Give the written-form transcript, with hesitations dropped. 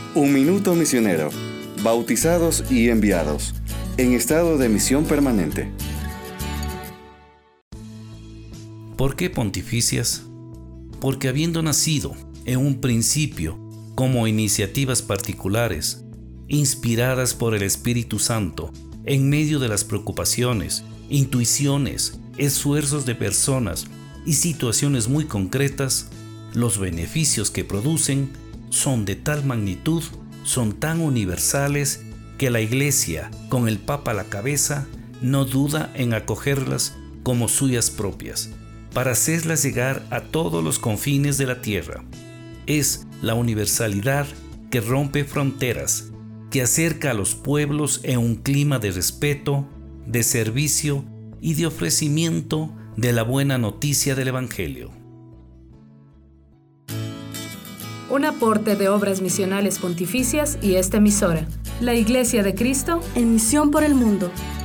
Un minuto misionero. Bautizados y enviados. En estado de misión permanente. ¿Por qué pontificias? Porque habiendo nacido en un principio como iniciativas particulares, inspiradas por el Espíritu Santo, en medio de las preocupaciones, intuiciones, esfuerzos de personas y situaciones muy concretas, los beneficios que producen son de tal magnitud, son tan universales, que la Iglesia, con el Papa a la cabeza, no duda en acogerlas como suyas propias, para hacerlas llegar a todos los confines de la tierra. Es la universalidad que rompe fronteras, que acerca a los pueblos en un clima de respeto, de servicio y de ofrecimiento de la buena noticia del Evangelio. Un aporte de Obras Misionales Pontificias y esta emisora, la Iglesia de Cristo, en misión por el mundo.